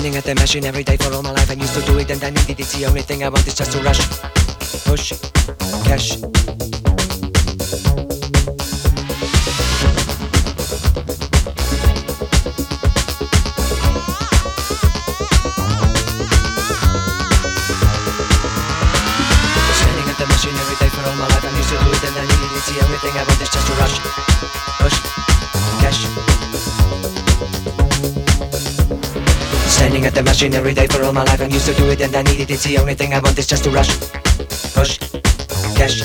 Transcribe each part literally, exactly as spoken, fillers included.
Standing at the machine every day for all my life. I used to do it and I needed it. It's the only thing I want is just to rush, push, cash. Standing at the machine every day for all my life. I used to do it and I needed it. It's the only thing I want is just to rush, push, cash. Standing at the machine every day for all my life. I'm used to do it and I need it. It's the only thing I want is just to rush, push, cash.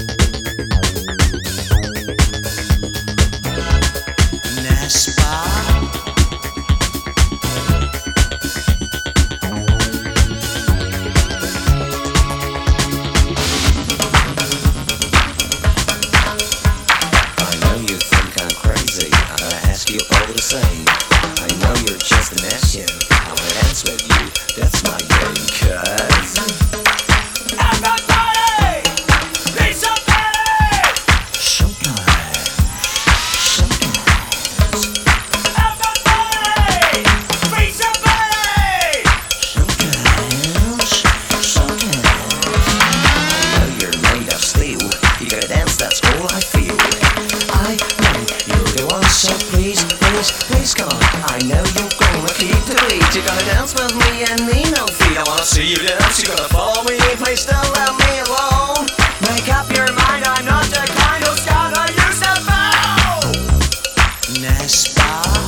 I know you think I'm crazy. I'm gonna ask you all the same. I know you're just an action. I wanna dance with you. That's my game, cuz Everybody, need somebody. sometimes, sometimes, Everybody, need somebody. sometimes, sometimes. I know you're made of steel. You gotta dance, that's all I feel. I know you're the one, so please, please, please come on. I know you're gonna keep the beat. You're gonna dance with me and need no feet. I wanna see you dance. You're gonna follow me. Please don't let me alone. Make up your mind. I'm not the kind of scout I used to foul. Nespa.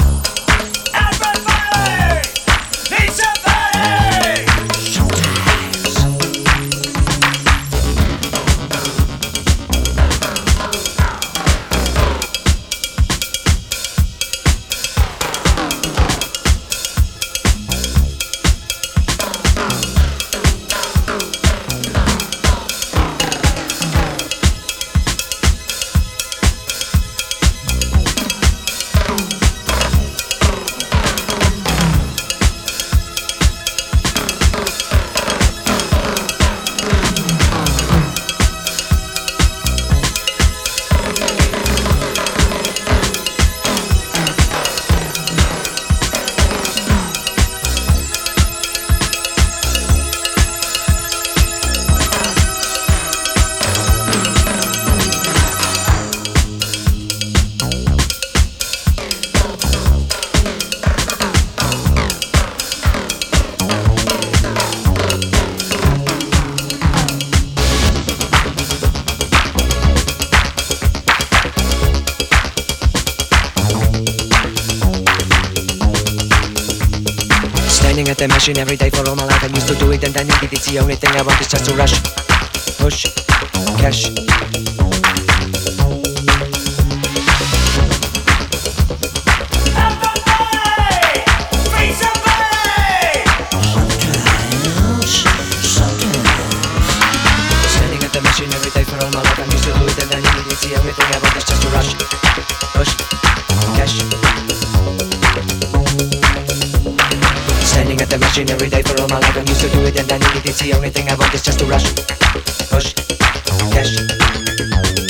Everybody, need somebody. Sometimes. Standing at the machine every day for all my life. I'm used to do it and I need it. It's the only thing I want is just to rush, push, cash. Everybody, need somebody. Sometimes. Sometimes. Standing at the machine every day for all my life. I'm used to do it and I need it. It's the only thing I want is just to rush, push, cash. Standing at the machine every day for all my life. I'm used to do it and I need it. It's the only thing I want is just to rush, push, cash.